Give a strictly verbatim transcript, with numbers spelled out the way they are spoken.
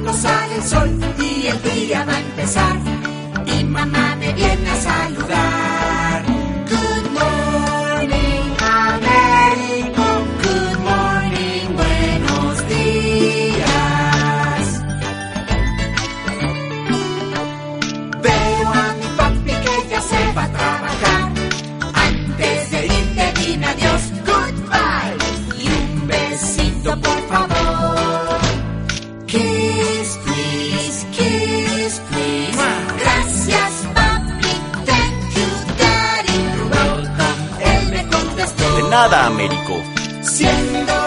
cuando sale el sol y el día va a empezar. Y mamá me viene a saludar. Good morning, Américo. Good morning, buenos días. Veo a mi papi que ya se va a trabajar. Antes de irte dime adiós, goodbye. Y un besito por favor. Kiss, please, kiss, please. Gracias, papi, thank you, daddy, you're welcome. Él me contestó. De nada, Américo. Siendo